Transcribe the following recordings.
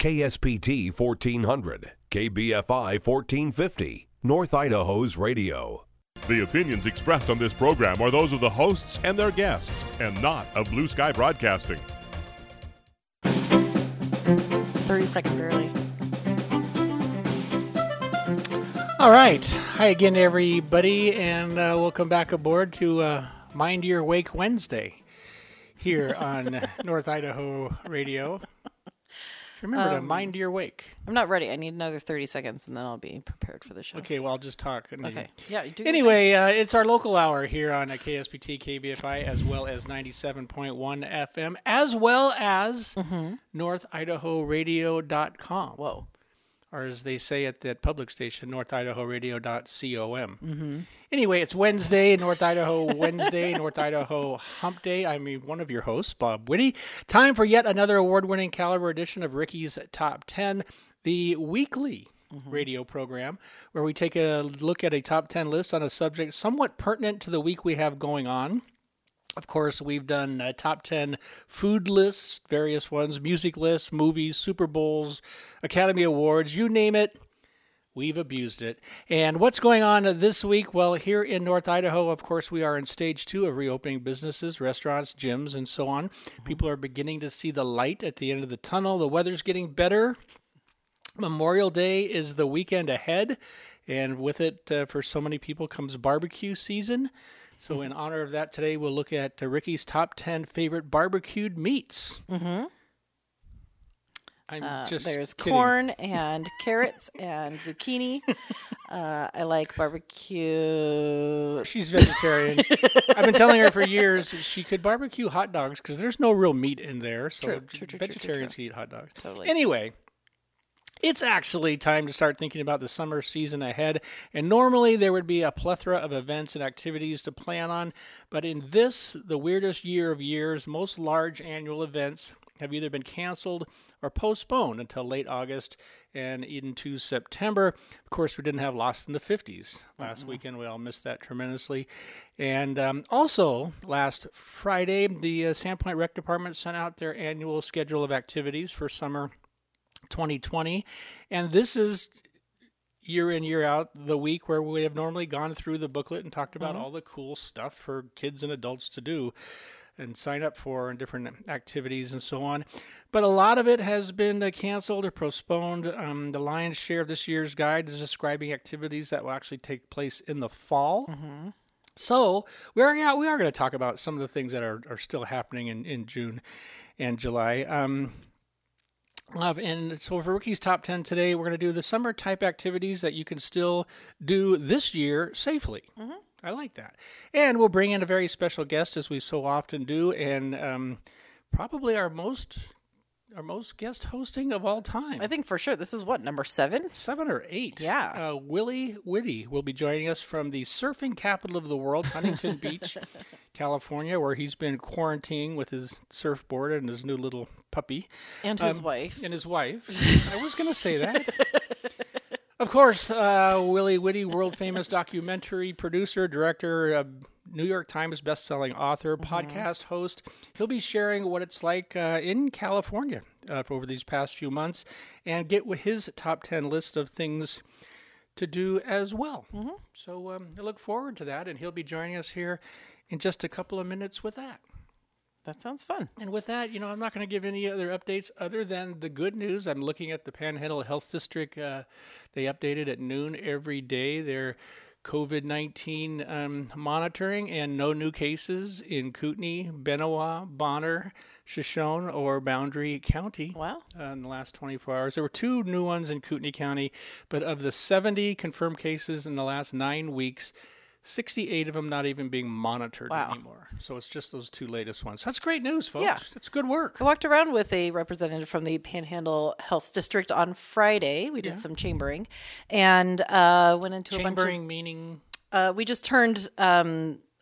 KSPT 1400, KBFI 1450, North Idaho's radio. The opinions expressed on this program are those of the hosts and their guests, and not of Blue Sky Broadcasting. 30 seconds early. All right. Hi again, everybody, and welcome back aboard to Mind Your Wake Wednesday here on North Idaho Radio. Remember to mind your wake. I'm not ready. I need another 30 seconds, and then I'll be prepared for the show. Okay, well, I'll just talk. Okay. Yeah. Anyway, it's our local hour here on KSPT, KBFI, as well as 97.1 FM, as well as NorthIdahoRadio.com. Whoa. Or as they say at that public station, NorthIdahoRadio.com. Anyway, it's Wednesday, North Idaho Wednesday, North Idaho Hump Day. I'm one of your hosts, Bob Whitty. Time for yet another award-winning caliber edition of Ricky's Top 10, the weekly radio program, where we take a look at a top 10 list on a subject somewhat pertinent to the week we have going on. Of course, we've done top 10 food lists, various ones, music lists, movies, Super Bowls, Academy Awards, you name it, we've abused it. And what's going on this week? Well, here in North Idaho, of course, we are in stage 2 of reopening businesses, restaurants, gyms, and so on. People are beginning to see the light at the end of the tunnel. The weather's getting better. Memorial Day is the weekend ahead, and with it, for so many people, comes barbecue season. So in honor of that, today we'll look at Ricky's top 10 favorite barbecued meats. I'm just There's kidding. corn and carrots and zucchini. I like barbecue. She's vegetarian. I've been telling her for years she could barbecue hot dogs because there's no real meat in there. So True. vegetarians can eat hot dogs. Totally. Anyway, it's actually time to start thinking about the summer season ahead. And normally there would be a plethora of events and activities to plan on. But in this, the weirdest year of years, most large annual events have either been canceled or postponed until late August and into September. Of course, we didn't have Lost in the 50s last weekend. We all missed that tremendously. And also, last Friday, the Sandpoint Rec Department sent out their annual schedule of activities for summer 2020, and this is year in, year out, the week where we have normally gone through the booklet and talked about all the cool stuff for kids and adults to do and sign up for and different activities and so on. But a lot of it has been canceled or postponed. The lion's share of this year's guide is describing activities that will actually take place in the fall. So we are going to talk about some of the things that are still happening in June and July. And so for Ricky's Top 10 today, we're going to do the summer type activities that you can still do this year safely. I like that. And we'll bring in a very special guest, as we so often do, and probably our most guest hosting of all time. I think for sure. This is what, number 7? 7 or 8. Yeah. Willie Whitty will be joining us from the surfing capital of the world, Huntington Beach, California, where he's been quarantining with his surfboard and his new little puppy. And his wife. And his wife. I was going to say that. Of course, Willie Whitty, world-famous documentary producer, director, New York Times best-selling author, podcast host. He'll be sharing what it's like in California over these past few months and get with his top 10 list of things to do as well. So I look forward to that, and he'll be joining us here in just a couple of minutes with that. That sounds fun. And with that, I'm not going to give any other updates other than the good news. I'm looking at the Panhandle Health District. They updated at noon every day their COVID-19 monitoring, and no new cases in Kootenai, Benewah, Bonner, Shoshone, or Boundary County. Wow. In the last 24 hours. There were 2 new ones in Kootenai County, but of the 70 confirmed cases in the last 9 weeks, 68 of them not even being monitored anymore. So it's just those 2 latest ones. That's great news, folks. Yeah. That's good work. I walked around with a representative from the Panhandle Health District on Friday. We did some chambering and went into Chambering meaning? we just turned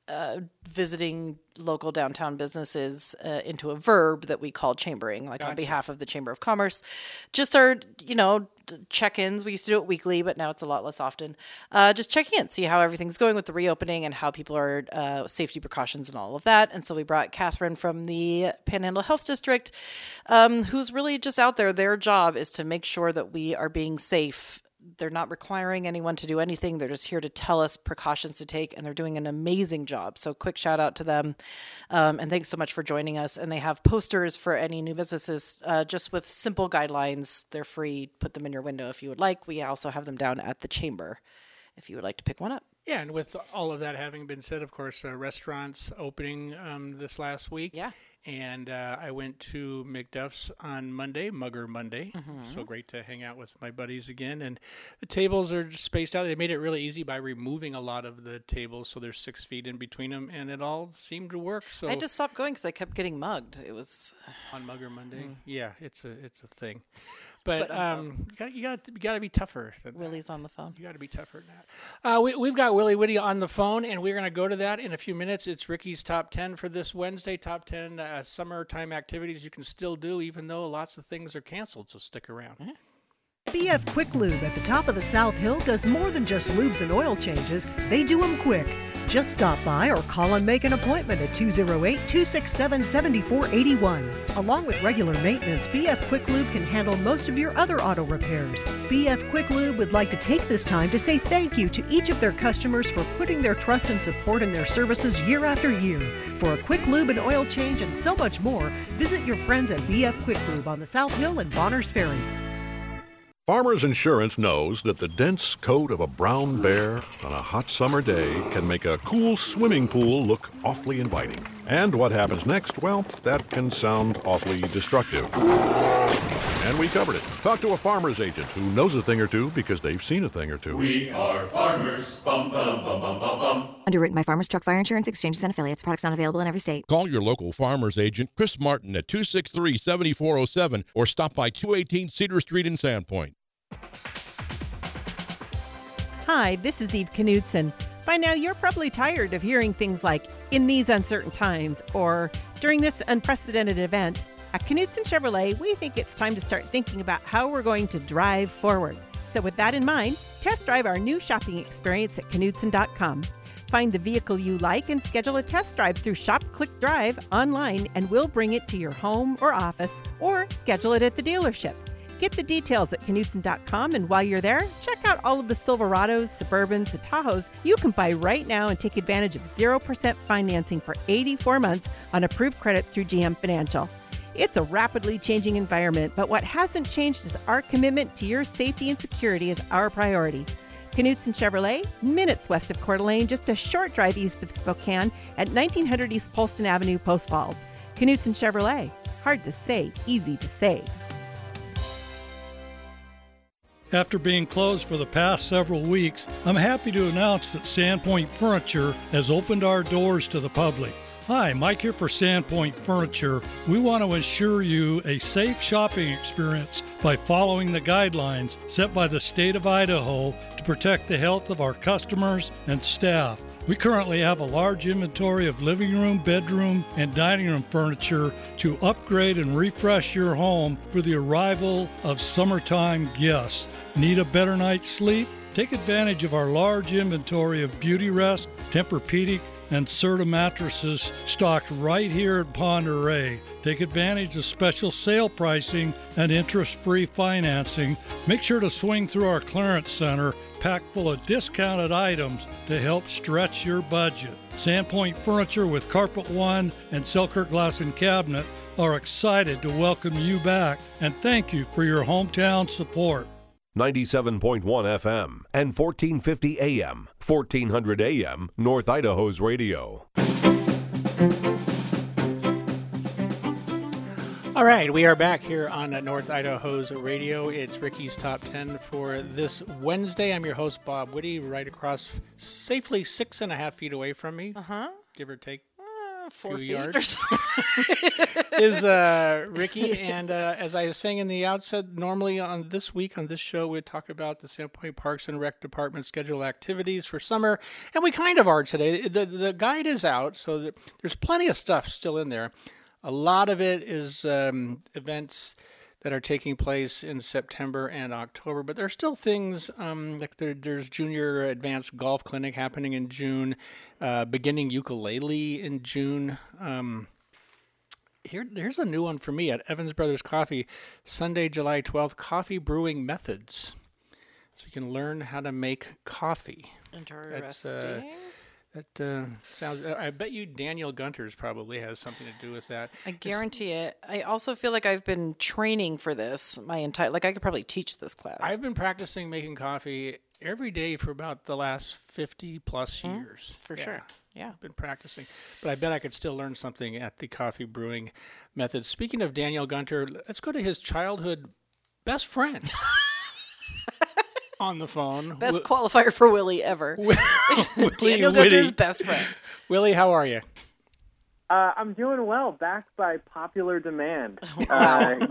visiting local downtown businesses into a verb that we call chambering, like on behalf of the Chamber of Commerce. Just our, check-ins. We used to do it weekly, but now it's a lot less often. Just checking in, see how everything's going with the reopening and how people are, safety precautions and all of that. And so we brought Catherine from the Panhandle Health District, who's really just out there. Their job is to make sure that we are being safe. They're not requiring anyone to do anything. They're just here to tell us precautions to take, and they're doing an amazing job. So quick shout out to them. And thanks so much for joining us. And they have posters for any new businesses, just with simple guidelines. They're free. Put them in your window if you would like. We also have them down at the chamber if you would like to pick one up. Yeah, and with all of that having been said, of course, restaurants opening this last week. Yeah. And I went to McDuff's on Monday, Mugger Monday. So great to hang out with my buddies again. And the tables are spaced out. They made it really easy by removing a lot of the tables, so there's 6 feet in between them, and it all seemed to work. So I just stopped going because I kept getting mugged. It was on Mugger Monday. Yeah, it's a thing. But you got to be tougher than Willie's that. on the phone. You got to be tougher than that. We've got Willie Whitty on the phone, and we're going to go to that in a few minutes. It's Ricky's Top 10 for this Wednesday. Top 10 summertime activities you can still do, even though lots of things are canceled. So stick around. BF Quick Lube at the top of the South Hill does more than just lubes and oil changes. They do them quick. Just stop by or call and make an appointment at 208-267-7481. Along with regular maintenance, BF Quick Lube can handle most of your other auto repairs. BF Quick Lube would like to take this time to say thank you to each of their customers for putting their trust and support in their services year after year. For a quick lube and oil change and so much more, visit your friends at BF Quick Lube on the South Hill and Bonners Ferry. Farmers Insurance knows that the dense coat of a brown bear on a hot summer day can make a cool swimming pool look awfully inviting. And what happens next? Well, that can sound awfully destructive. And we covered it. Talk to a farmer's agent who knows a thing or two because they've seen a thing or two. We are farmers. Bum, bum, bum, bum, bum, bum. Underwritten by Farmers Truck Fire Insurance Exchanges and Affiliates. Products not available in every state. Call your local farmer's agent, Chris Martin, at 263-7407 or stop by 218 Cedar Street in Sandpoint. Hi, this is Eve Knudsen. By now, you're probably tired of hearing things like, in these uncertain times, or during this unprecedented event. At Knudsen Chevrolet, we think it's time to start thinking about how we're going to drive forward. So with that in mind, test drive our new shopping experience at Knudsen.com. Find the vehicle you like and schedule a test drive through Shop Click Drive online, and we'll bring it to your home or office, or schedule it at the dealership. Get the details at Knudsen.com, and while you're there, check out all of the Silverados, Suburbans, and Tahoes you can buy right now and take advantage of 0% financing for 84 months on approved credit through GM Financial. It's a rapidly changing environment, but what hasn't changed is our commitment to your safety and security is our priority. Knudsen Chevrolet, minutes west of Coeur d'Alene, just a short drive east of Spokane at 1900 East Polston Avenue, Post Falls. Knudsen Chevrolet, hard to say, easy to save. After being closed for the past several weeks, I'm happy to announce that Sandpoint Furniture has opened our doors to the public. Hi, Mike here for Sandpoint Furniture. We want to ensure you a safe shopping experience by following the guidelines set by the state of Idaho to protect the health of our customers and staff. We currently have a large inventory of living room, bedroom, and dining room furniture to upgrade and refresh your home for the arrival of summertime guests. Need a better night's sleep? Take advantage of our large inventory of Beautyrest, Tempur-Pedic, and Serta mattresses stocked right here at Pend Oreille. Take advantage of special sale pricing and interest-free financing. Make sure to swing through our clearance center packed full of discounted items to help stretch your budget. Sandpoint Furniture with Carpet One and Selkirk Glass and Cabinet are excited to welcome you back and thank you for your hometown support. 97.1 FM and 1450 AM, 1400 AM, North Idaho's radio. All right, we are back here on North Idaho's radio. It's Ricky's Top 10 for this Wednesday. I'm your host, Bob Whitty, right across, safely 6.5 feet away from me. Give or take. 4 2 feet yards. or so. Is Ricky. And as I was saying in the outset, normally on this show, we talk about the Sandpoint Parks and Rec Department schedule activities for summer, and we kind of are today. The guide is out, so there's plenty of stuff still in there. A lot of it is events that are taking place in September and October, but there's still things like there's Junior Advanced Golf Clinic happening in June, beginning ukulele in June. Here's a new one for me at Evans Brothers Coffee, Sunday, July 12th, Coffee Brewing Methods. So you can learn how to make coffee. Interesting. That sounds. I bet you Daniel Gunters probably has something to do with that. I guarantee it. I also feel like I've been training for this my entire. Like I could probably teach this class. I've been practicing making coffee every day for about the last 50 plus years. For sure. Yeah. I've been practicing, but I bet I could still learn something at the coffee brewing methods. Speaking of Daniel Gunter, let's go to his childhood best friend. On the phone. Best qualifier for Willie ever. Daniel Gunter's best friend. Willie, how are you? I'm doing well, backed by popular demand. Wow.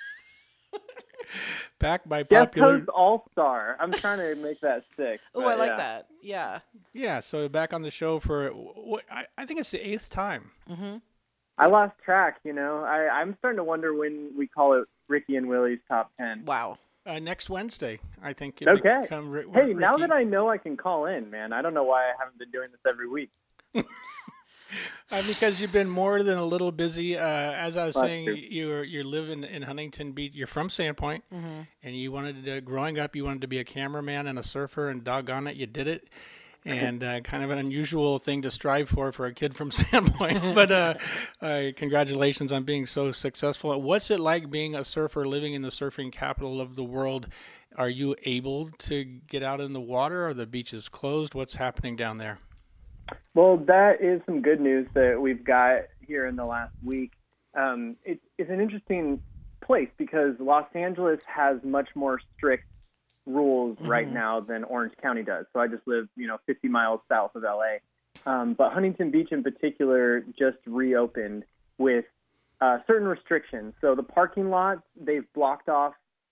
Backed by popular... Guest host all-star. I'm trying to make that stick. Oh, I like that. Yeah. Yeah, so back on the show for, I think it's the 8th time. Mm-hmm. I lost track, I'm starting to wonder when we call it Ricky and Willie's Top 10. Wow. Next Wednesday, I think. Okay. Hey, Ricky. now that I know I can call in, man, I don't know why I haven't been doing this every week. Because you've been more than a little busy. As I was saying, you live in Huntington Beach. You're from Sandpoint, and you wanted to, growing up, you wanted to be a cameraman and a surfer, and doggone it, you did it. And kind of an unusual thing to strive for a kid from Sandpoint. But congratulations on being so successful. What's it like being a surfer living in the surfing capital of the world? Are you able to get out in the water? Are the beaches closed? What's happening down there? Well, that is some good news that we've got here in the last week. It's an interesting place because Los Angeles has much more strict rules right now than Orange County does. So I just live, 50 miles south of LA. But Huntington Beach in particular just reopened with certain restrictions. So the parking lots, they've blocked off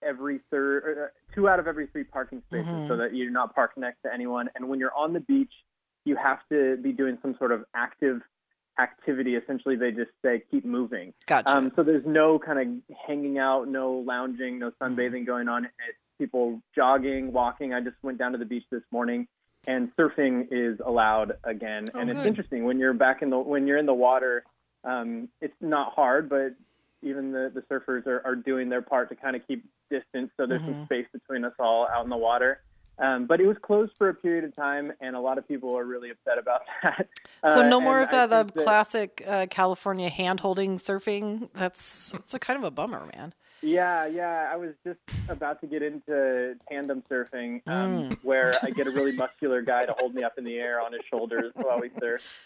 2 out of every 3 parking spaces so that you're not parked next to anyone. And when you're on the beach, you have to be doing some sort of active activity. Essentially, they just say, keep moving. Gotcha. So there's no kind of hanging out, no lounging, no sunbathing going on. It's people jogging, walking. I just went down to the beach this morning, and surfing is allowed again. Oh, and it's good. interesting when you're when you're in the water. It's not hard, but even the surfers are doing their part to kind of keep distance. So there's some space between us all out in the water. But it was closed for a period of time, and a lot of people are really upset about that. So no more of that classic California hand-holding surfing. It's a kind of a bummer, man. Yeah. I was just about to get into tandem surfing, where I get a really muscular guy to hold me up in the air on his shoulders while we surf.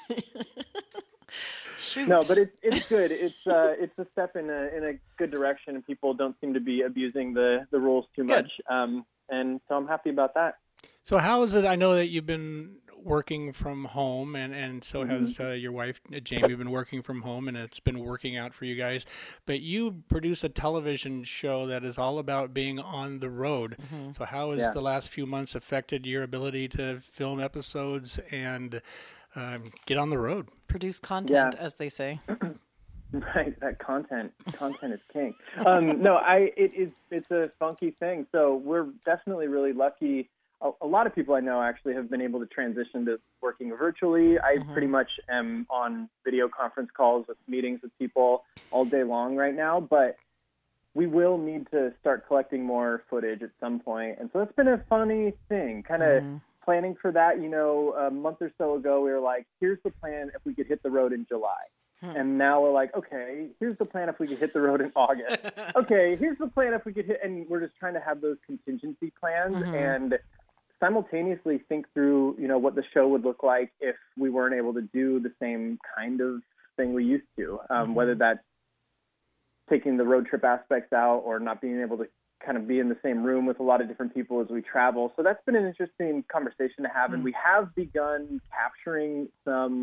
Shoot. No, but it's good. It's a step in a good direction, and people don't seem to be abusing the rules too much. And so I'm happy about that. So how is it? I know that you've been working from home, and so has your wife, Jamie, been working from home, and it's been working out for you guys. But you produce a television show that is all about being on the road. So how has the last few months affected your ability to film episodes and get on the road? Produce content, as they say. Right, that content is king. No, it's a funky thing. So we're definitely really lucky. A lot of people I know actually have been able to transition to working virtually. I pretty much am on video conference calls with meetings with people all day long right now, but we will need to start collecting more footage at some point. And so it's been a funny thing, kind of planning for that. A month or so ago, we were like, here's the plan if we could hit the road in July. And now we're like, okay, here's the plan if we could hit the road in August. Okay, here's the plan if we could hit, and we're just trying to have those contingency plans and simultaneously think through, what the show would look like if we weren't able to do the same kind of thing we used to, whether that's taking the road trip aspects out or not being able to kind of be in the same room with a lot of different people as we travel. So that's been an interesting conversation to have, and we have begun capturing some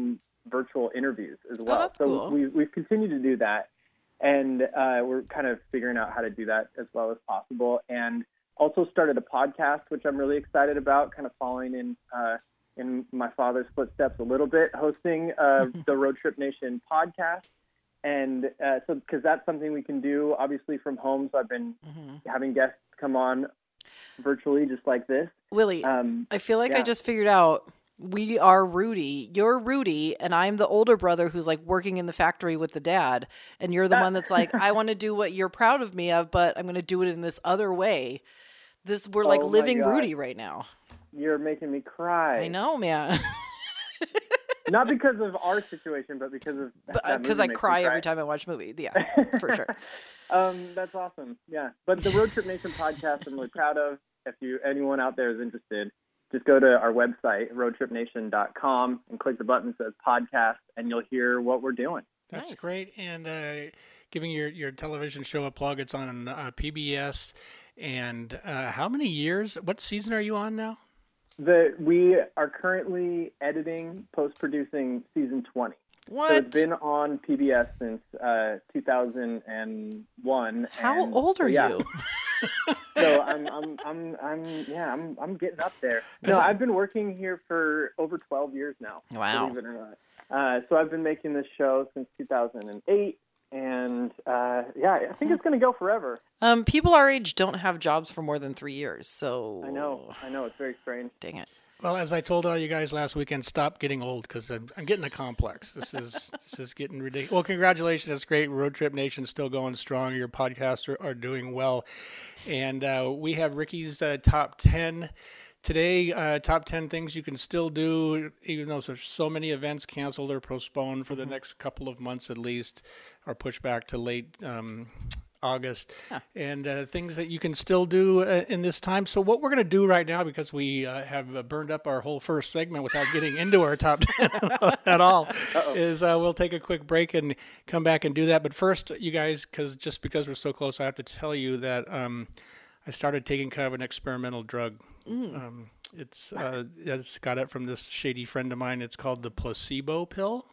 virtual interviews as well. that's so cool. we've continued to do that, and we're kind of figuring out how to do that as well as possible. And also started a podcast, which I'm really excited about, kind of following in my father's footsteps a little bit, hosting the Road Trip Nation podcast. And so because that's something we can do, obviously, from home. So I've been having guests come on virtually just like this. Willie, I feel like I just figured out we are Rudy. You're Rudy, and I'm the older brother who's like working in the factory with the dad. And you're the one that's like, I want to do what you're proud of me of, but I'm going to do it in this other way. We're like living Rudy right now. You're making me cry. I know, man. Not because of our situation, but because of because I cry every time I watch a movie. Yeah, for sure. That's awesome. Yeah, but the Road Trip Nation podcast, I'm really proud of. If anyone out there is interested, just go to our website, roadtripnation.com, and click the button that says podcast, and you'll hear what we're doing. That's great. And giving your television show a plug, it's on PBS. And how many years? What season are you on now? We are currently editing, post-producing season 20. What? So it's been on PBS since 2001. How old are you? So I'm getting up there. No, I've been working here for over 12 years now. Wow. Believe it or not. So I've been making this show since 2008. And I think it's going to go forever. People our age don't have jobs for more than 3 years, so I know, it's very strange. Dang it. Well, as I told all you guys last weekend, stop getting old because I'm getting a complex. This is getting ridiculous. Well, congratulations, that's great. Road Trip Nation's still going strong. Your podcasts are doing well, and we have Ricky's top 10. Today, top 10 things you can still do, even though there's so many events canceled or postponed for the next couple of months at least, or pushed back to late August, and things that you can still do in this time. So what we're going to do right now, because we have burned up our whole first segment without getting into our top 10 at all, is we'll take a quick break and come back and do that. But first, you guys, because we're so close, I have to tell you that I started taking kind of an experimental drug. It's got it from this shady friend of mine. It's called the placebo pill.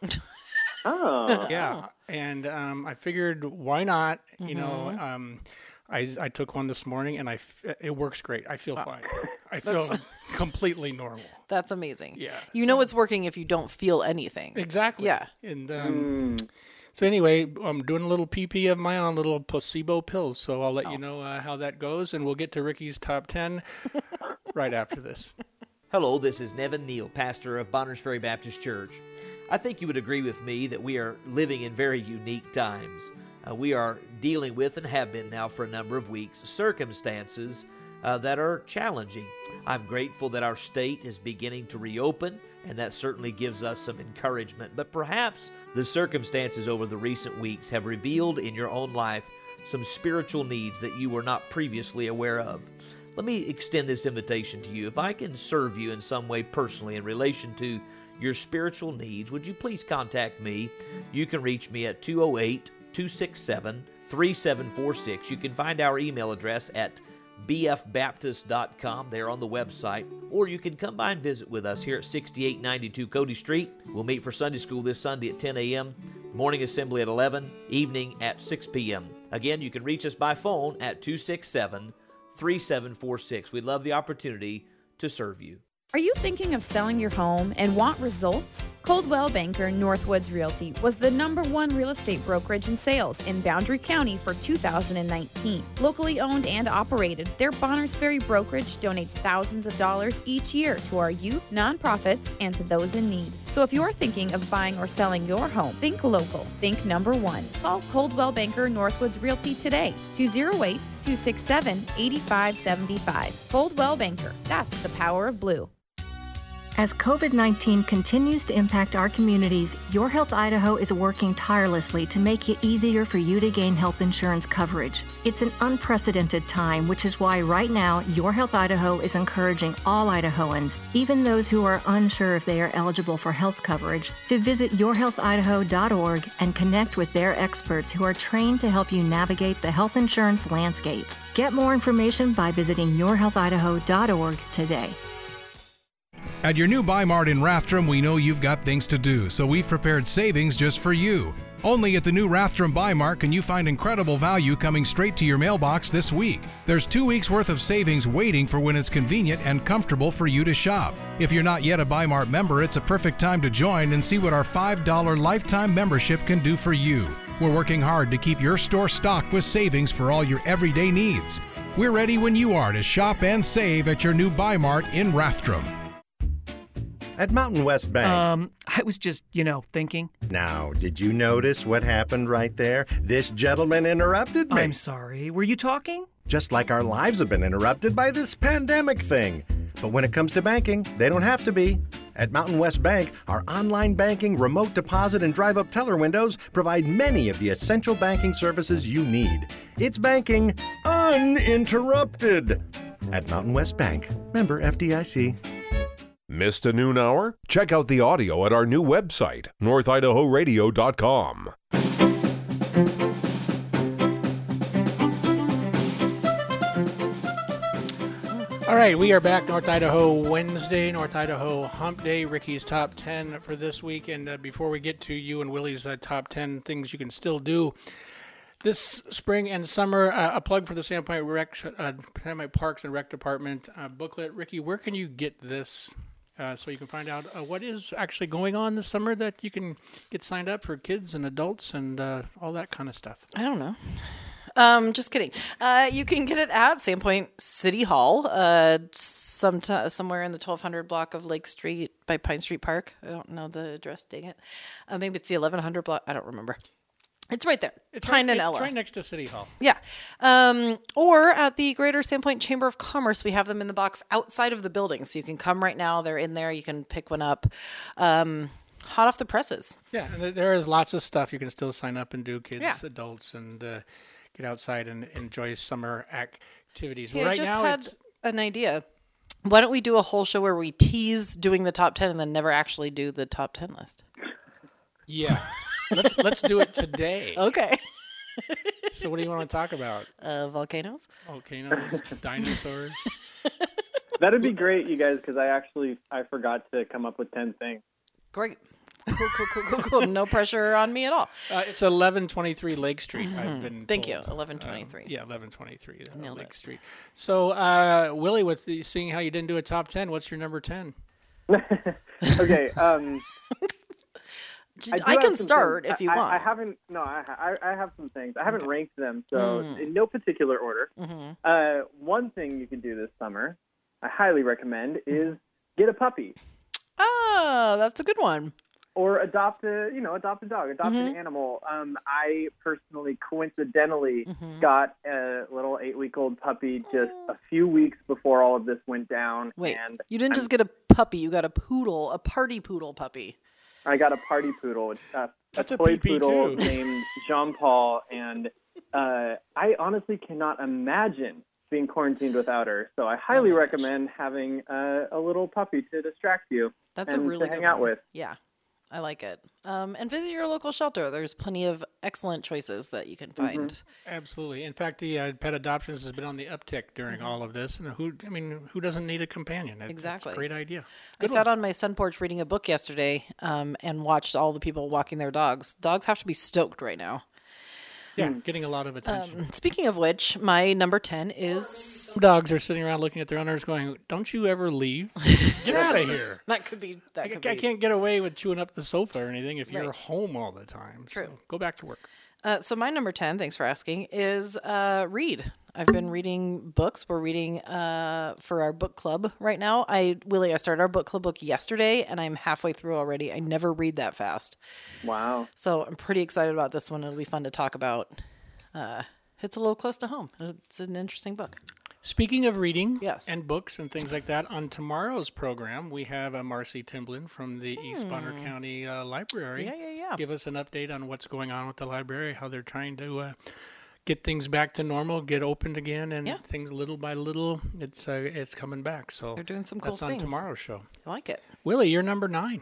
Oh. Yeah. And I figured, why not? You know, I took one this morning, and it works great. I feel fine. I feel completely normal. That's amazing. Yeah. You know it's working if you don't feel anything. Exactly. Yeah. And so anyway, I'm doing a little PP of my own, little placebo pills. So I'll let you know how that goes, and we'll get to Ricky's top 10 right after this. Hello, this is Nevin Neal, pastor of Bonners Ferry Baptist Church. I think you would agree with me that we are living in very unique times. We are dealing with, and have been now for a number of weeks, circumstances that are challenging. I'm grateful that our state is beginning to reopen, and that certainly gives us some encouragement. But perhaps the circumstances over the recent weeks have revealed in your own life some spiritual needs that you were not previously aware of. Let me extend this invitation to you. If I can serve you in some way personally in relation to your spiritual needs, would you please contact me? You can reach me at 208-267-3746. You can find our email address at bfbaptist.com there on the website, or you can come by and visit with us here at 6892 Cody Street. We'll meet for Sunday school this Sunday at 10 a.m., morning assembly at 11, evening at 6 p.m. Again, you can reach us by phone at 267-3746. We'd love the opportunity to serve you. Are you thinking of selling your home and want results? Coldwell Banker Northwoods Realty was the #1 real estate brokerage in sales in Boundary County for 2019. Locally owned and operated, their Bonners Ferry brokerage donates thousands of dollars each year to our youth, nonprofits, and to those in need. So if you're thinking of buying or selling your home, think local, think #1. Call Coldwell Banker Northwoods Realty today, 208-267-8575. Coldwell Banker, that's the power of blue. As COVID-19 continues to impact our communities, Your Health Idaho is working tirelessly to make it easier for you to gain health insurance coverage. It's an unprecedented time, which is why right now Your Health Idaho is encouraging all Idahoans, even those who are unsure if they are eligible for health coverage, to visit yourhealthidaho.org and connect with their experts who are trained to help you navigate the health insurance landscape. Get more information by visiting yourhealthidaho.org today. At your new Bi-Mart in Rathdrum, we know you've got things to do, so we've prepared savings just for you. Only at the new Rathdrum Bi-Mart can you find incredible value coming straight to your mailbox this week. There's 2 weeks worth of savings waiting for when it's convenient and comfortable for you to shop. If you're not yet a Bi-Mart member, it's a perfect time to join and see what our $5 lifetime membership can do for you. We're working hard to keep your store stocked with savings for all your everyday needs. We're ready when you are to shop and save at your new Bi-Mart in Rathdrum. At Mountain West Bank. I was just, thinking. Now, did you notice what happened right there? This gentleman interrupted me. I'm sorry. Were you talking? Just like our lives have been interrupted by this pandemic thing. But when it comes to banking, they don't have to be. At Mountain West Bank, our online banking, remote deposit, and drive-up teller windows provide many of the essential banking services you need. It's banking uninterrupted. At Mountain West Bank, member FDIC. Missed a noon hour? Check out the audio at our new website, northidahoradio.com. All right, we are back. North Idaho Wednesday, North Idaho Hump Day. Ricky's Top 10 for this week. And before we get to you and Willie's Top 10 things you can still do this spring and summer, a plug for the Sandpoint Parks and Rec Department booklet. Ricky, where can you get this so you can find out what is actually going on this summer, that you can get signed up for kids and adults and all that kind of stuff? I don't know. Just kidding. You can get it at Sandpoint City Hall, somewhere in the 1200 block of Lake Street by Pine Street Park. I don't know the address, dang it. Maybe it's the 1100 block. I don't remember. It's right there. It's Pine and Ella. Ella. Right next to City Hall. Yeah. Or at the Greater Sandpoint Chamber of Commerce, we have them in the box outside of the building. So you can come right now. They're in there. You can pick one up. Hot off the presses. Yeah, and there is lots of stuff you can still sign up and do, kids, adults, and get outside and enjoy summer activities. Yeah, right I just now, had an idea. Why don't we do a whole show where we tease doing the top 10 and then never actually do the top 10 list? Yeah. Let's do it today. Okay. So what do you want to talk about? Volcanoes. Dinosaurs. That'd be great, you guys, because I forgot to come up with 10 things. Great. Cool. No pressure on me at all. It's 1123 Lake Street. I've been Thank told. you. 1123. Yeah, 1123 Nailed Lake it. Street. So, Willie, seeing how you didn't do a top 10, what's your number 10? Okay. I can start if you want. I haven't. No, I have some things. I haven't ranked them, so in no particular order. One thing you can do this summer, I highly recommend, is get a puppy. Oh, that's a good one. Or adopt a dog, adopt an animal. I personally, coincidentally, got a little 8-week-old puppy just a few weeks before all of this went down. Wait, and you didn't just get a puppy; you got a poodle, a party poodle puppy. I got a party poodle, That's a toy PP poodle too. named Jean-Paul, and I honestly cannot imagine being quarantined without her. So I highly recommend having a little puppy to distract you. That's and a really to hang good out one. with. Yeah, I like it. And visit your local shelter. There's plenty of excellent choices that you can find. Absolutely. In fact, the pet adoptions has been on the uptick during all of this. And who doesn't need a companion? Exactly. It's a great idea. I sat on my sun porch reading a book yesterday and watched all the people walking their dogs. Dogs have to be stoked right now. Yeah, getting a lot of attention. Speaking of which, my number 10 is... Some dogs are sitting around looking at their owners going, don't you ever leave? Get out of here. That could be... I can't get away with chewing up the sofa or anything if you're Right. home all the time. True. So go back to work. So my number 10, thanks for asking, is read. I've been reading books. We're reading for our book club right now. I started our book club book yesterday, and I'm halfway through already. I never read that fast. Wow. So I'm pretty excited about this one. It'll be fun to talk about. It's a little close to home. It's an interesting book. Speaking of reading Yes. and books and things like that, on tomorrow's program, we have Marcy Timblin from the East Bonner County Library. Yeah. Give us an update on what's going on with the library, how they're trying to get things back to normal, get opened again, and things little by little, it's coming back. So They're doing some cool that's on things. tomorrow's show. I like it. Willie, you're number 9.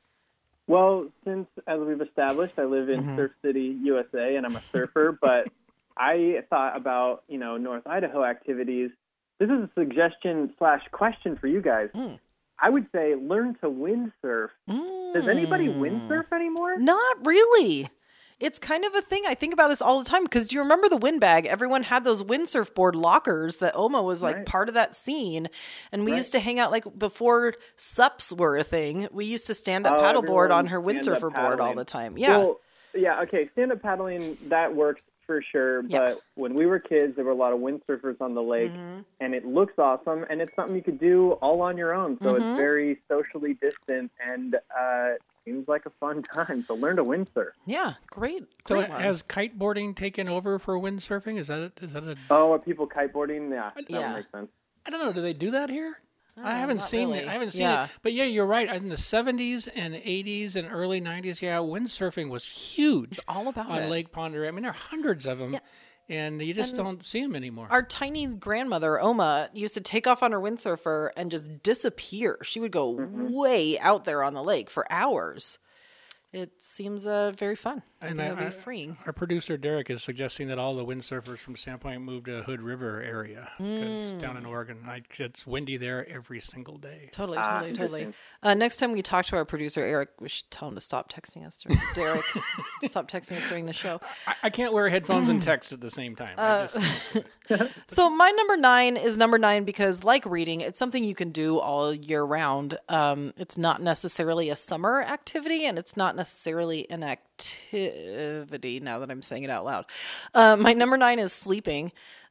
Well, since, as we've established, I live in Surf City, USA, and I'm a surfer, but I thought about, North Idaho activities. This is a suggestion/question for you guys. I would say learn to windsurf. Does anybody windsurf anymore? Not really. It's kind of a thing. I think about this all the time because do you remember the windbag? Everyone had those windsurf board lockers that Oma was like part of that scene. And we used to hang out like before SUPs were a thing. We used to stand up paddleboard on her windsurfer board all the time. Yeah. Well, yeah, okay. Stand-up paddling, that works for sure. But when we were kids, there were a lot of windsurfers on the lake. And it looks awesome. And it's something you could do all on your own. So it's very socially distant and seems like a fun time. So learn to windsurf. Yeah, great. So has kiteboarding taken over for windsurfing? Is that a? Oh, are people kiteboarding? Yeah, that would make sense. I don't know. Do they do that here? I haven't seen it. I haven't seen it. But yeah, you're right. In the 70s and 80s and early 90s, windsurfing was huge. It's all about on Lake Ponder. I mean, there are hundreds of them. Yeah. And you just don't see them anymore. Our tiny grandmother, Oma, used to take off on her windsurfer and just disappear. She would go way out there on the lake for hours. It seems very fun. I think it'll be freeing. Our producer, Derek, is suggesting that all the windsurfers from Sandpoint move to Hood River area because down in Oregon, it's windy there every single day. Totally. Next time we talk to our producer, Eric, we should tell him to stop texting us. Derek, stop texting us during the show. I can't wear headphones and text at the same time. So my number 9 is number 9 because, like reading, it's something you can do all year round. It's not necessarily a summer activity, and it's not necessarily an activity, now that I'm saying it out loud. My number 9 is sleeping.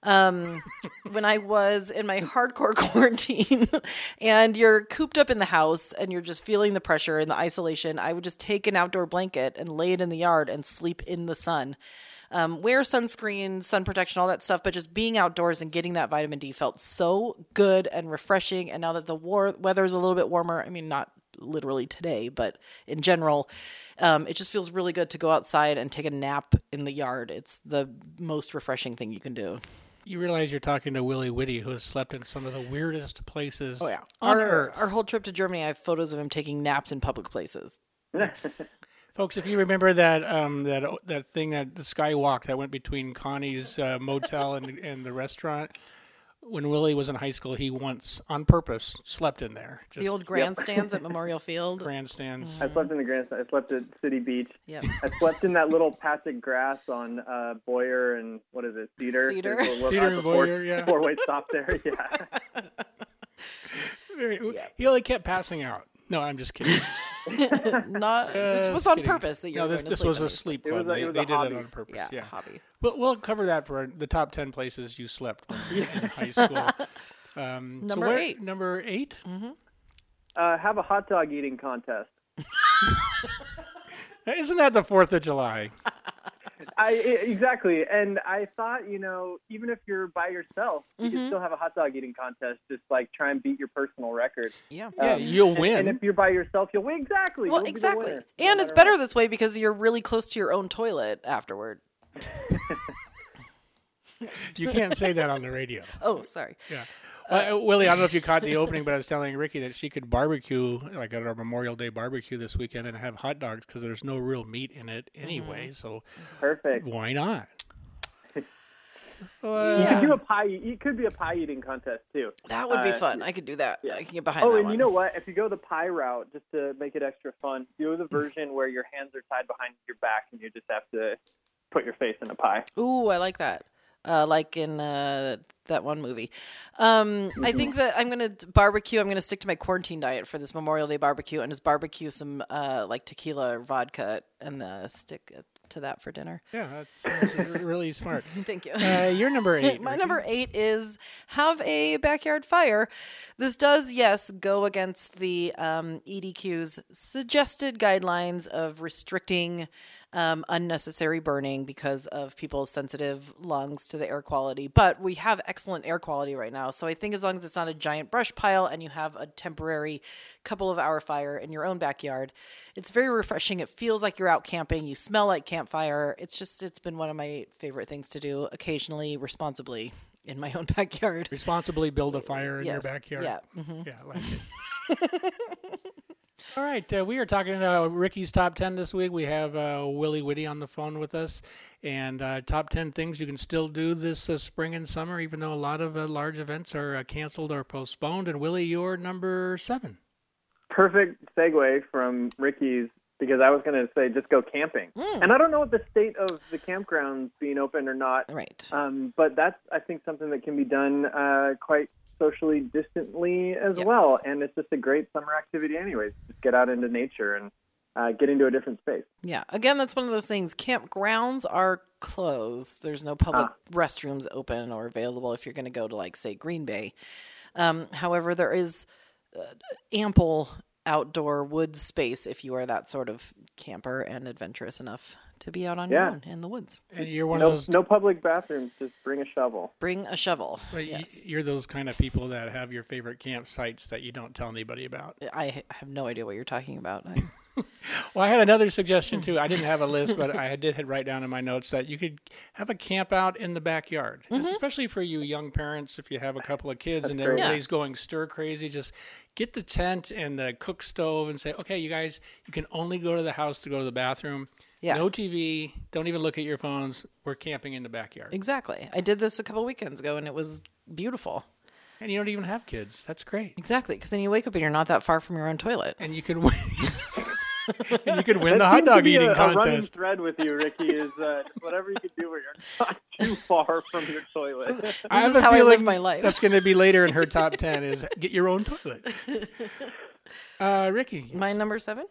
When I was in my hardcore quarantine and you're cooped up in the house and you're just feeling the pressure and the isolation, I would just take an outdoor blanket and lay it in the yard and sleep in the sun. Wear sunscreen, sun protection, all that stuff, but just being outdoors and getting that vitamin D felt so good and refreshing. And now that the weather is a little bit warmer, I mean, not literally today, but in general, it just feels really good to go outside and take a nap in the yard. It's the most refreshing thing you can do. You realize you're talking to Willie Whitty, who has slept in some of the weirdest places on Earth. Our whole trip to Germany, I have photos of him taking naps in public places. Folks, if you remember that thing, the skywalk that went between Connie's motel and the restaurant, when Willie was in high school, he once, on purpose, slept in there. The old grandstands at Memorial Field. Grandstands. I slept in the grandstand. I slept at City Beach. Yep. I slept in that little patch of grass on Boyer and, what is it, Cedar? Cedar and Boyer, yeah. Four-way stop there, yeah. He only kept passing out. No, I'm just kidding. This was on purpose. That this was a sleep club. They did it on purpose. Yeah, hobby. We'll cover that for the top 10 places you slept in high school. Number 8. Number 8? Mm-hmm. Have a hot dog eating contest. Isn't that the 4th of July? Exactly. And I thought, even if you're by yourself, you can still have a hot dog eating contest. Just like try and beat your personal record. Yeah. You'll win. And if you're by yourself, you'll win. Exactly. Well, exactly. And it's better this way because you're really close to your own toilet afterward. You can't say that on the radio. Oh, sorry. Yeah. Willie, I don't know if you caught the opening, but I was telling Ricky that she could barbecue, like at our Memorial Day barbecue this weekend, and have hot dogs because there's no real meat in it anyway. So perfect. Why not? You could do a pie. It could be a pie eating contest too. That would be fun. I could do that. Yeah. I can get behind that and one. You know what? If you go the pie route, just to make it extra fun, do the version where your hands are tied behind your back and you just have to put your face in a pie. Ooh, I like that. Like in that one movie. I think that I'm going to barbecue. I'm going to stick to my quarantine diet for this Memorial Day barbecue and just barbecue some like tequila or vodka and stick to that for dinner. Yeah, that's really smart. Thank you. Your number 8. My number 8 is have a backyard fire. This does, yes, go against the EDQ's suggested guidelines of restricting unnecessary burning because of people's sensitive lungs to the air quality. But we have excellent air quality right now. So I think as long as it's not a giant brush pile and you have a temporary couple of hour fire in your own backyard, it's very refreshing. It feels like you're out camping. You smell like campfire. It's been one of my favorite things to do occasionally, responsibly in my own backyard. Responsibly build a fire in your backyard. Yeah. Mm-hmm. Yeah, I like it. All right, we are talking Ricky's Top 10 this week. We have Willie Whitty on the phone with us. And top 10 things you can still do this spring and summer, even though a lot of large events are canceled or postponed. And Willie, you're number 7. perfect segue from Ricky's, because I was going to say just go camping. And I don't know what the state of the campgrounds being open or not. Right. But that's, I think, something that can be done quite socially distantly as well. And it's just a great summer activity anyways. Just get out into nature and get into a different space. Yeah. Again, that's one of those things. Campgrounds are closed. There's no public restrooms open or available if you're going to go to, like, say, Green Bay. However, there is ample outdoor woods space if you are that sort of camper and adventurous enough to be out on your own in the woods. And you're one of those... No public bathrooms, just bring a shovel. Bring a shovel. But yes. You're those kind of people that have your favorite campsites that you don't tell anybody about. I have no idea what you're talking about. Well, I had another suggestion, too. I didn't have a list, but I did write down in my notes that you could have a camp out in the backyard, especially for you young parents if you have a couple of kids and everybody's going stir crazy. Just get the tent and the cook stove and say, okay, you guys, you can only go to the house to go to the bathroom. Yeah. No TV. Don't even look at your phones. We're camping in the backyard. Exactly. I did this a couple weekends ago, and it was beautiful. And you don't even have kids. That's great. Exactly, because then you wake up and you're not that far from your own toilet. And you can win. And you could win the hot dog eating contest. A running thread with you, Ricky, is whatever you can do where you're not too far from your toilet. This is how I live my life. That's going to be later in her top 10 is get your own toilet. Ricky. My number 7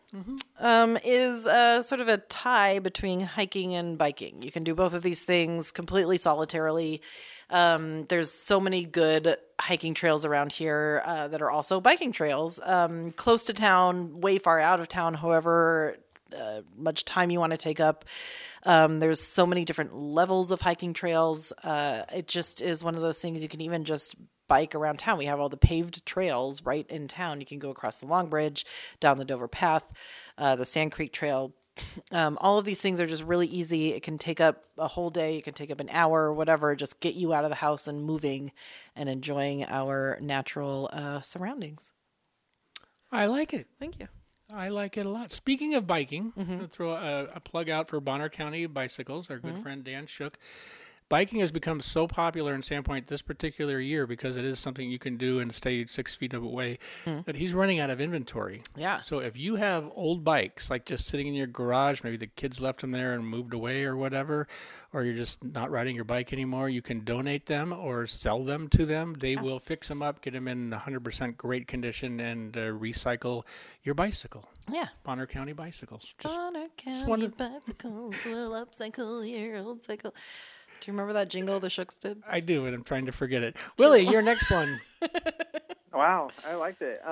is sort of a tie between hiking and biking. You can do both of these things completely solitarily. There's so many good hiking trails around here that are also biking trails. Close to town, way far out of town, however much time you want to take up. There's so many different levels of hiking trails. It just is one of those things you can even just bike around town. We have all the paved trails right in town. You can go across the Long Bridge, down the Dover Path, the Sand Creek Trail. All of these things are just really easy. It can take up a whole day. It can take up an hour or whatever. Just get you out of the house and moving and enjoying our natural surroundings. I like it. Thank you. I like it a lot. Speaking of biking, I'm going to throw a plug out for Bonner County Bicycles, our good friend Dan Shook. Biking has become so popular in Sandpoint this particular year because it is something you can do and stay 6 feet away, that he's running out of inventory. Yeah. So if you have old bikes, like just sitting in your garage, maybe the kids left them there and moved away or whatever, or you're just not riding your bike anymore, you can donate them or sell them to them. They will fix them up, get them in 100% great condition, and recycle your bicycle. Yeah. Bonner County Bicycles. Bonner County Bicycles will upcycle your old cycle. Do you remember that jingle the Shooks did? I do, and I'm trying to forget it. Willie, your next one. Wow, I liked it.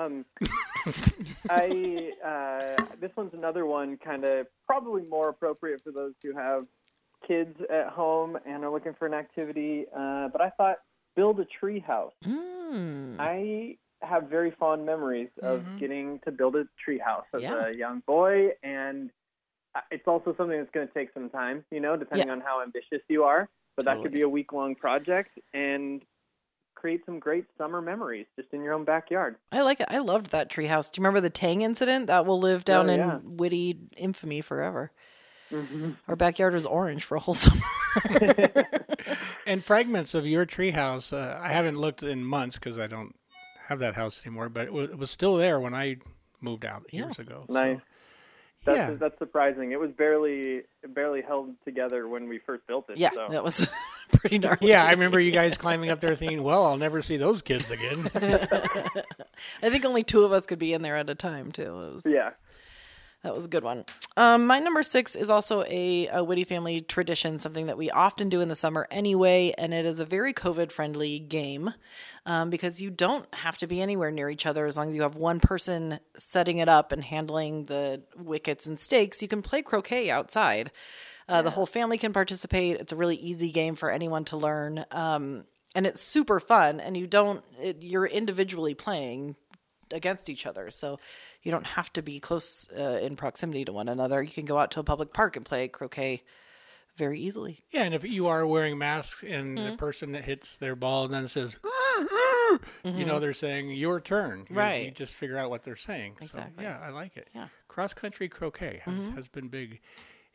This one's another one kind of probably more appropriate for those who have kids at home and are looking for an activity. But I thought build a tree house. I have very fond memories of getting to build a tree house as a young boy, and it's also something that's going to take some time, depending on how ambitious you are. But that could be a week-long project and create some great summer memories just in your own backyard. I like it. I loved that treehouse. Do you remember the Tang incident? That will live down in witty infamy forever. Our backyard was orange for a whole summer. And fragments of your treehouse, I haven't looked in months because I don't have that house anymore, but it was still there when I moved out years ago. Nice. So. That's surprising. It was barely held together when we first built it. Yeah, so. That was pretty gnarly. Yeah, I remember you guys climbing up there thinking, well, I'll never see those kids again. I think only 2 of us could be in there at a time, too. That was a good one. My number 6 is also a Witty family tradition, something that we often do in the summer anyway, and it is a very COVID-friendly game because you don't have to be anywhere near each other as long as you have one person setting it up and handling the wickets and stakes. You can play croquet outside. The whole family can participate. It's a really easy game for anyone to learn, and it's super fun, and you're individually playing against each other, so you don't have to be close in proximity to one another. You can go out to a public park and play croquet very easily. Yeah, and if you are wearing masks and the person that hits their ball and then says, they're saying your turn. Right. You just figure out what they're saying. Exactly. So, yeah, I like it. Yeah. Cross-country croquet has been big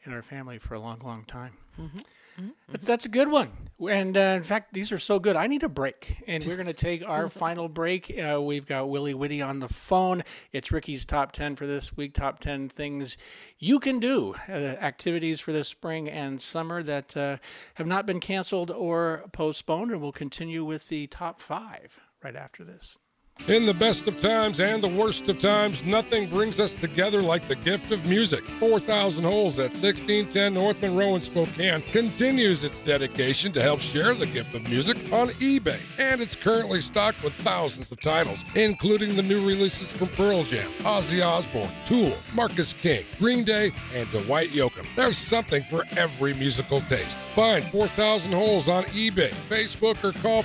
in our family for a long, long time. That's a good one. And in fact, these are so good. I need a break. And we're going to take our final break. We've got Willie Whitty on the phone. It's Ricky's Top 10 for this week. Top 10 things you can do. Activities for this spring and summer that have not been canceled or postponed. And we'll continue with the top 5 right after this. In the best of times and the worst of times, nothing brings us together like the gift of music. 4,000 Holes at 1610 North Monroe in Spokane continues its dedication to help share the gift of music on eBay. And it's currently stocked with thousands of titles, including the new releases from Pearl Jam, Ozzy Osbourne, Tool, Marcus King, Green Day, and Dwight Yoakam. There's something for every musical taste. Find 4,000 Holes on eBay, Facebook, or call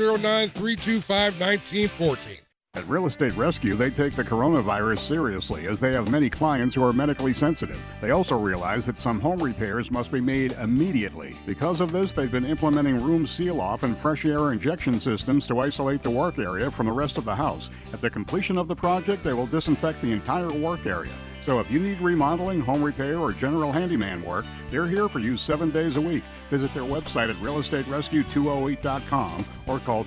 509-325-1914. At Real Estate Rescue, they take the coronavirus seriously as they have many clients who are medically sensitive. They also realize that some home repairs must be made immediately. Because of this, they've been implementing room seal-off and fresh air injection systems to isolate the work area from the rest of the house. At the completion of the project, they will disinfect the entire work area. So if you need remodeling, home repair, or general handyman work, they're here for you 7 days a week. Visit their website at realestaterescue208.com or call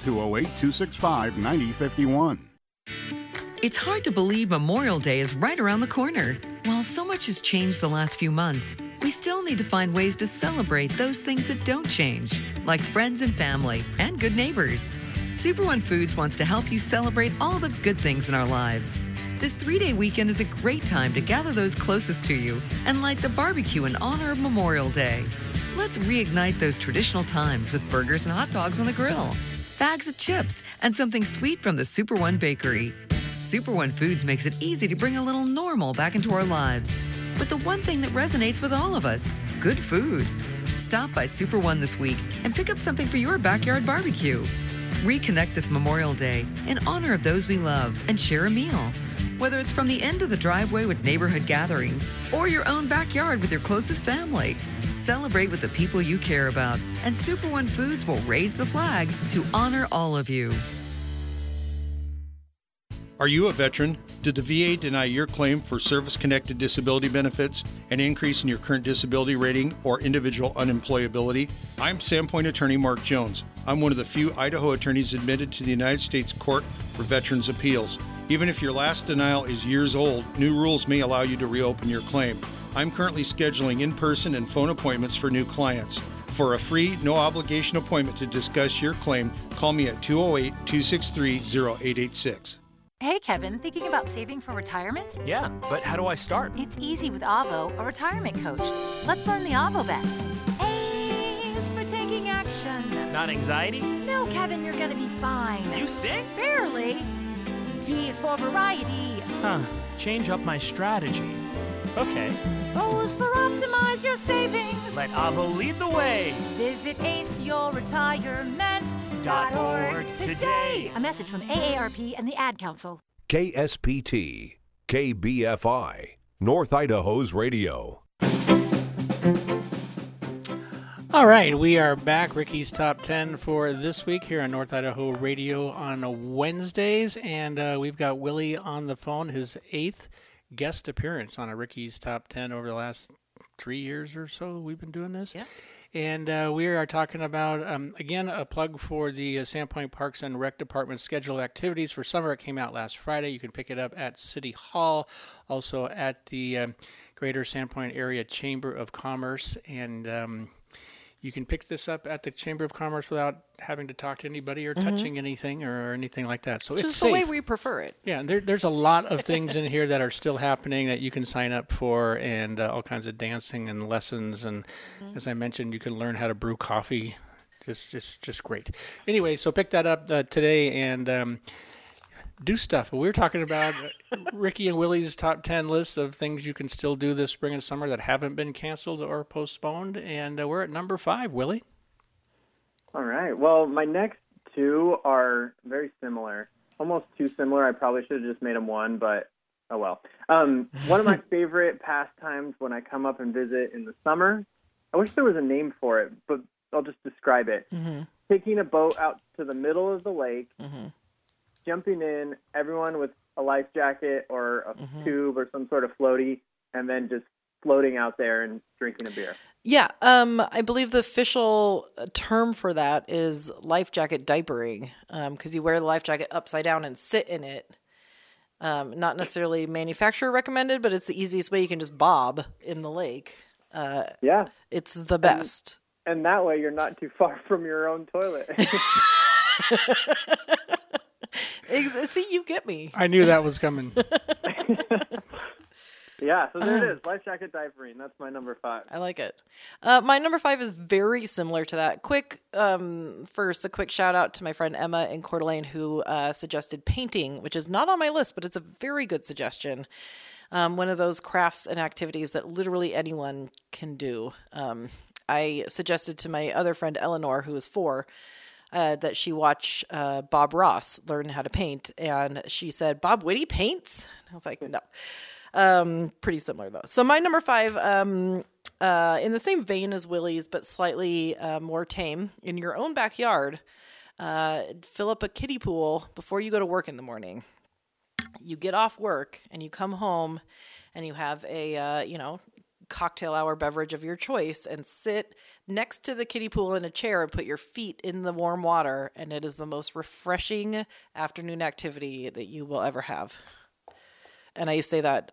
208-265-9051. It's hard to believe Memorial Day is right around the corner. While so much has changed the last few months, we still need to find ways to celebrate those things that don't change, like friends and family and good neighbors. Super One Foods wants to help you celebrate all the good things in our lives. This 3-day weekend is a great time to gather those closest to you and light the barbecue in honor of Memorial Day. Let's reignite those traditional times with burgers and hot dogs on the grill, bags of chips, and something sweet from the Super One Bakery. Super One Foods makes it easy to bring a little normal back into our lives. With the one thing that resonates with all of us, good food. Stop by Super One this week and pick up something for your backyard barbecue. Reconnect this Memorial Day in honor of those we love and share a meal. Whether it's from the end of the driveway with neighborhood gathering or your own backyard with your closest family, celebrate with the people you care about, and Super One Foods will raise the flag to honor all of you. Are you a veteran? Did the VA deny your claim for service-connected disability benefits, an increase in your current disability rating, or individual unemployability? I'm Sandpoint attorney Mark Jones. I'm one of the few Idaho attorneys admitted to the United States Court for Veterans Appeals. Even if your last denial is years old, new rules may allow you to reopen your claim. I'm currently scheduling in-person and phone appointments for new clients. For a free, no-obligation appointment to discuss your claim, call me at 208-263-0886. Hey, Kevin, thinking about saving for retirement? Yeah, but how do I start? It's easy with Avo, a retirement coach. Let's learn the Avo bet. A is for taking action. Not anxiety? No, Kevin, you're gonna be fine. You sing? Barely. V is for variety. Change up my strategy. Okay. O is for optimize your savings. Let Avo lead the way. Visit aceyourretirement.org today. A message from AARP and the Ad Council. KSPT, KBFI, North Idaho's radio. All right, we are back. Ricky's Top 10 for this week here on North Idaho Radio on Wednesdays. And we've got Willie on the phone, his 8th guest appearance on a Ricky's Top 10 over the last 3 years or so we've been doing this. Yeah. And we are talking about, again, a plug for the Sandpoint Parks and Rec Department's scheduled activities for summer. It came out last Friday. You can pick it up at City Hall, also at the Greater Sandpoint Area Chamber of Commerce. And you can pick this up at the Chamber of Commerce without having to talk to anybody or touching anything or anything like that. So it's just safe. the way we prefer it. Yeah, there's a lot of things in here that are still happening that you can sign up for, and all kinds of dancing and lessons. And as I mentioned, you can learn how to brew coffee. Just great. Anyway, so pick that up today and do stuff. We were talking about Ricky and Willie's top 10 list of things you can still do this spring and summer that haven't been canceled or postponed. And we're at number 5, Willie. All right. Well, my next 2 are very similar, almost too similar. I probably should have just made them one, but oh well. One of my favorite pastimes when I come up and visit in the summer, I wish there was a name for it, but I'll just describe it. Taking a boat out to the middle of the lake, jumping in, everyone with a life jacket or a tube or some sort of floaty, and then just floating out there and drinking a beer. Yeah, I believe the official term for that is life jacket diapering, because you wear the life jacket upside down and sit in it. Not necessarily manufacturer recommended, but it's the easiest way you can just bob in the lake. Yeah. It's the best. And that way you're not too far from your own toilet. See, you get me. I knew that was coming. Yeah, so there it is. Life jacket diapering. That's my number 5. I like it. My number 5 is very similar to that. First, a quick shout out to my friend Emma in Coeur d'Alene who suggested painting, which is not on my list, but it's a very good suggestion. One of those crafts and activities that literally anyone can do. I suggested to my other friend Eleanor, who is 4, that she watch Bob Ross learn how to paint. And she said, Bob Whitty paints? And I was like, no. Pretty similar though. So my number 5, in the same vein as Willie's, but slightly more tame. In your own backyard, fill up a kiddie pool before you go to work in the morning. You get off work and you come home and you have a cocktail hour beverage of your choice and sit next to the kiddie pool in a chair and put your feet in the warm water, and it is the most refreshing afternoon activity that you will ever have. And I say that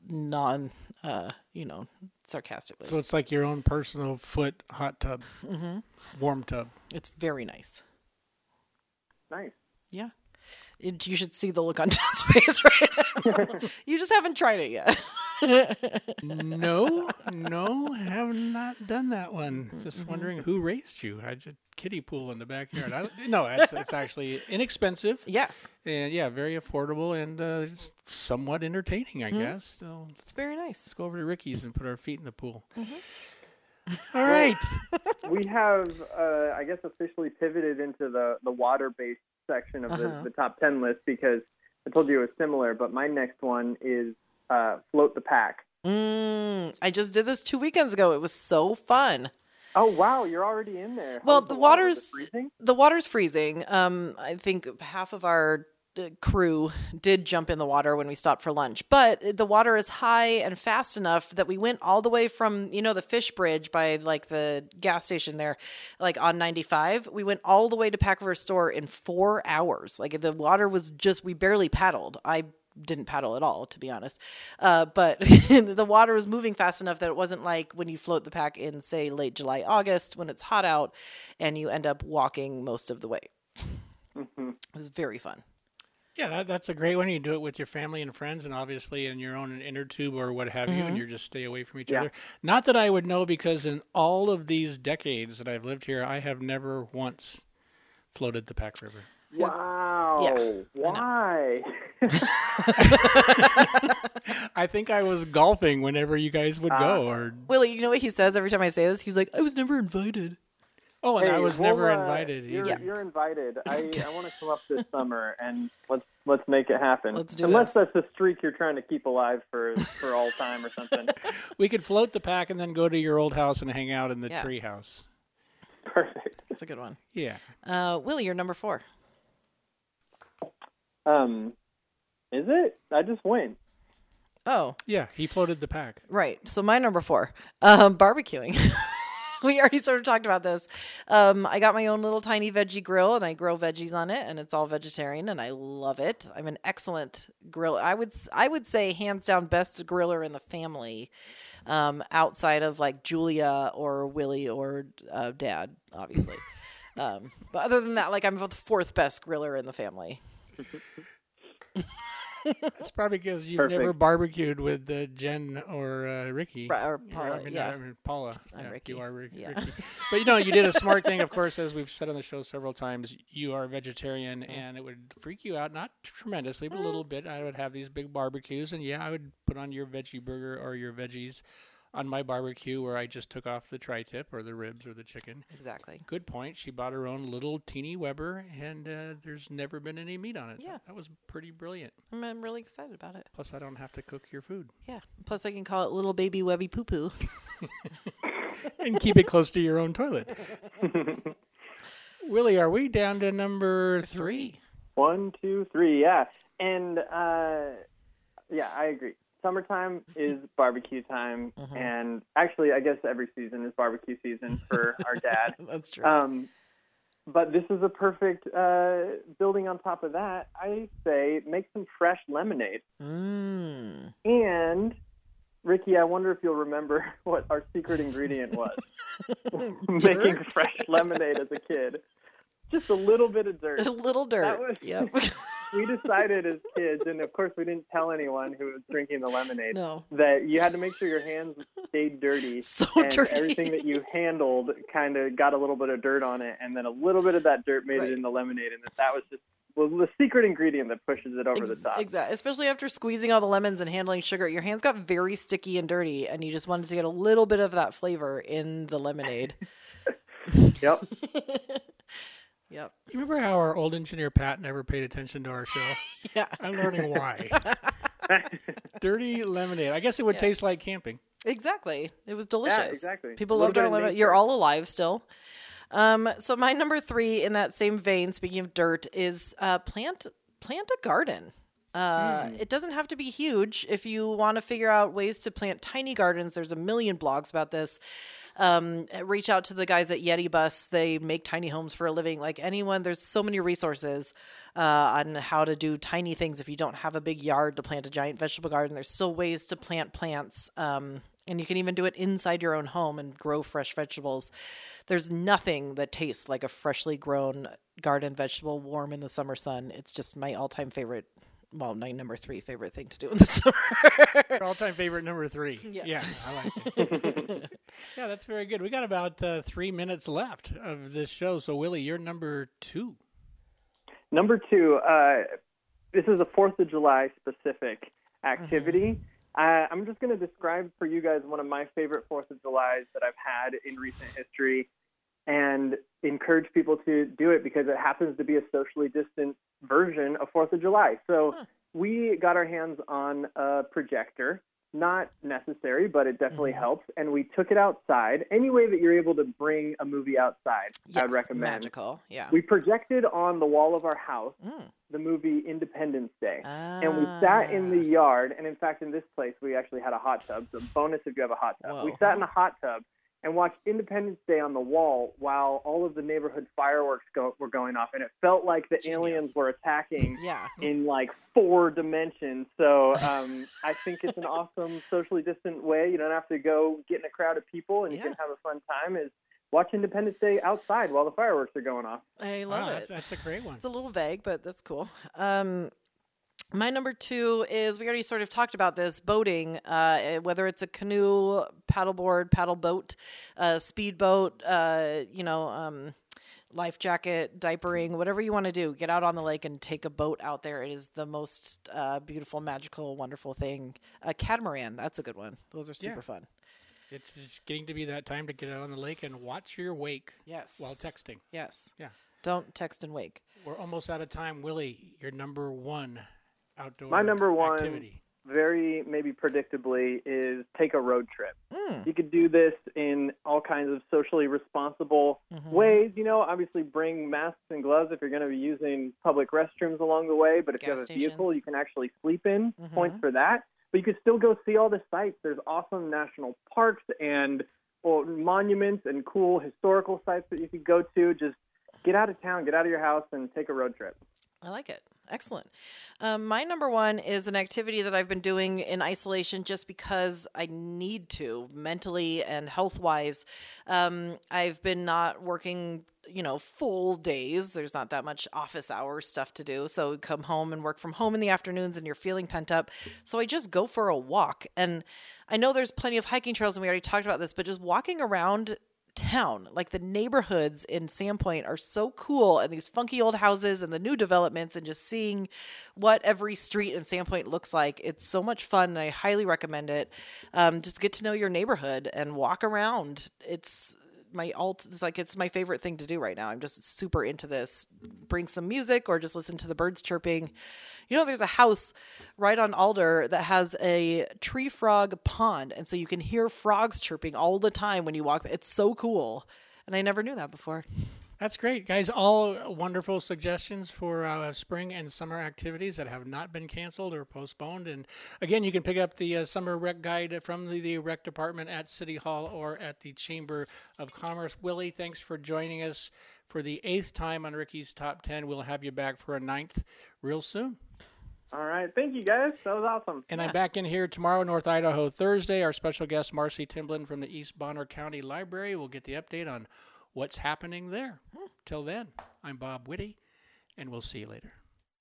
sarcastically. So it's like your own personal foot hot tub, warm tub. It's very nice. Nice. Yeah. You should see the look on John's face right now. You just haven't tried it yet. No, have not done that one. Just wondering who raised you. I just kiddie pool in the backyard. It's actually inexpensive. Yes. And yeah, very affordable and it's somewhat entertaining, I guess. So it's very nice. Let's go over to Ricky's and put our feet in the pool. All right. We have, I guess, officially pivoted into the water-based section of the top 10 list because I told you it was similar, but my next one is Float the Pack. I just did this 2 weekends ago. It was so fun. Oh, wow. You're already in there. Well, the water's freezing. I think half of our crew did jump in the water when we stopped for lunch, but the water is high and fast enough that we went all the way from, the fish bridge by like the gas station there, like on 95. We went all the way to Pack River Store in 4 hours. Like the water was we barely paddled. I didn't paddle at all, to be honest. But the water was moving fast enough that it wasn't like when you float the pack in, say, late July, August, when it's hot out and you end up walking most of the way. It was very fun. Yeah, that's a great one. You do it with your family and friends and obviously in your own inner tube or what have you, and you just stay away from each other. Not that I would know, because in all of these decades that I've lived here, I have never once floated the Pack River. Wow. Yeah. Why? I think I was golfing whenever you guys would go. Or Willie, you know what he says every time I say this? He's like, I was never invited. Oh, and I was never invited. You're invited. I want to come up this summer, and let's make it happen. Let's do Unless this. that's a streak you're trying to keep alive for all time or something. We could float the pack and then go to your old house and hang out in the tree house. Perfect. That's a good one. Yeah. Willie, you're number 4. Is it? I just went. Oh. Yeah, he floated the pack. Right. So my number 4, barbecuing. We already sort of talked about this. I got my own little tiny veggie grill, and I grill veggies on it, and it's all vegetarian, and I love it. I'm an excellent griller. I would say hands down best griller in the family, outside of like Julia or Willie or Dad, obviously. But other than that, like I'm the 4th best griller in the family. That's probably because you've never barbecued with Jen or Ricky. Or Paula. Paula. I'm Ricky. You are Ricky. Yeah. Ricky. But you did a smart thing, of course, as we've said on the show several times. You are a vegetarian, and it would freak you out, not tremendously, but a little bit. I would have these big barbecues, and I would put on your veggie burger or your veggies on my barbecue where I just took off the tri-tip or the ribs or the chicken. Exactly. Good point. She bought her own little teeny Weber, and there's never been any meat on it. Yeah. That was pretty brilliant. I'm really excited about it. Plus, I don't have to cook your food. Yeah. Plus, I can call it little baby Webby Poo Poo. And keep it close to your own toilet. Willie, are we down to number 3? 1, 2, 3, yeah. And, I agree. summertime is barbecue time, and actually, I guess every season is barbecue season for our dad. That's true. But this is a perfect building on top of that. I say make some fresh lemonade. And, Ricky, I wonder if you'll remember what our secret ingredient was. Making fresh lemonade as a kid. Just a little bit of dirt. A little dirt. Yep. We decided as kids, and of course we didn't tell anyone who was drinking the lemonade, No. that you had to make sure your hands stayed dirty. And dirty. everything that you handled kind of got a little bit of dirt on it, and then a little bit of that dirt made it in the lemonade, and that was just the secret ingredient that pushes it over the top. Exactly. Especially after squeezing all the lemons and handling sugar. Your hands got very sticky and dirty, and you just wanted to get a little bit of that flavor in the lemonade. Yep. Yep. You remember how our old engineer Pat never paid attention to our show? Yeah. I'm learning why. Dirty lemonade. I guess it would taste like camping. Exactly. It was delicious. Yeah, exactly. People A little loved our bit of lemonade. nature. You're all alive still. So my number 3 in that same vein, speaking of dirt, is plant a garden. It doesn't have to be huge. If you want to figure out ways to plant tiny gardens, there's a million blogs about this. Reach out to the guys at Yeti Bus. They make tiny homes for a living. Like anyone, there's so many resources on how to do tiny things. If you don't have a big yard to plant a giant vegetable garden, there's still ways to plant plants. And you can even do it inside your own home and grow fresh vegetables. There's nothing that tastes like a freshly grown garden vegetable warm in the summer sun. It's just my all-time favorite. Well, my number 3 favorite thing to do in the summer. Your all-time favorite number 3. Yes. Yeah, I like it. Yeah, that's very good. We got about 3 minutes left of this show. So, Willie, you're number 2. Number 2, this is a 4th of July specific activity. I'm just going to describe for you guys one of my favorite 4th of Julys that I've had in recent history and encourage people to do it because it happens to be a socially distant version of 4th of July. So we got our hands on a projector. Not necessary, but it definitely helps. And we took it outside. Any way that you're able to bring a movie outside, I would recommend. Magical, yeah. We projected on the wall of our house the movie Independence Day. And we sat in the yard. And in fact, in this place, we actually had a hot tub. So bonus if you have a hot tub. Whoa. We sat in a hot tub and watched Independence Day on the wall while all of the neighborhood fireworks were going off. And it felt like the aliens were attacking in like 4 dimensions. So I think it's an awesome socially distant way. You don't have to go get in a crowd of people and you can have a fun time. Is watch Independence Day outside while the fireworks are going off. I love it. That's a great one. It's a little vague, but that's cool. My number 2 is, we already sort of talked about this, boating, whether it's a canoe, paddleboard, paddle boat, speedboat, life jacket, diapering, whatever you want to do. Get out on the lake and take a boat out there. It is the most beautiful, magical, wonderful thing. A catamaran, that's a good one. Those are super fun. It's just getting to be that time to get out on the lake and watch your wake while texting. Yes. Yeah. Don't text and wake. We're almost out of time. Willie, your number 1 outdoor My number 1, activity. very maybe predictably, is take a road trip. You could do this in all kinds of socially responsible ways. You know, obviously bring masks and gloves if you're going to be using public restrooms along the the But if you have a vehicle you can actually sleep in, points for that. But you could still go see all the sites. There's awesome national parks and monuments and cool historical sites that you could go to. Just get out of town, get out of your house, and take a road trip. I like it. Excellent. My number 1 is an activity that I've been doing in isolation just because I need to, mentally and health-wise. I've been not working, full days. There's not that much office hour stuff to do. So come home and work from home in the afternoons and you're feeling pent up. So I just go for a walk. And I know there's plenty of hiking trails and we already talked about this, but just walking around town, like the neighborhoods in Sandpoint are so cool, and these funky old houses and the new developments, and just seeing what every street in Sandpoint looks like. It's so much fun, and I highly recommend it. Just get to know your neighborhood and walk around. It's my favorite thing to do right now. I'm just super into this. Bring some music or just listen to the birds chirping. There's a house right on Alder that has a tree frog pond. And so you can hear frogs chirping all the time when you walk. It's so cool. And I never knew that before. That's great, guys. All wonderful suggestions for spring and summer activities that have not been canceled or postponed. And again, you can pick up the summer rec guide from the rec department at City Hall or at the Chamber of Commerce. Willie, thanks for joining us for the 8th time on Ricky's Top 10. We'll have you back for a 9th real soon. All right. Thank you, guys. That was awesome. And I'm back in here tomorrow, North Idaho, Thursday. Our special guest, Marcy Timblin from the East Bonner County Library, will get the update on what's happening there. Till then, I'm Bob Whitty, and we'll see you later.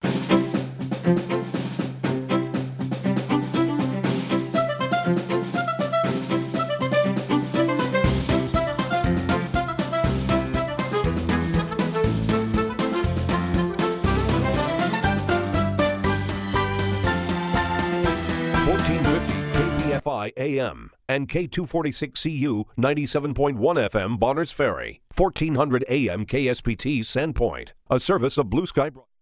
1450 KBFI AM and K246CU 97.1 FM Bonners Ferry, 1400 AM KSPT Sandpoint, a service of Blue Sky Broadcasting.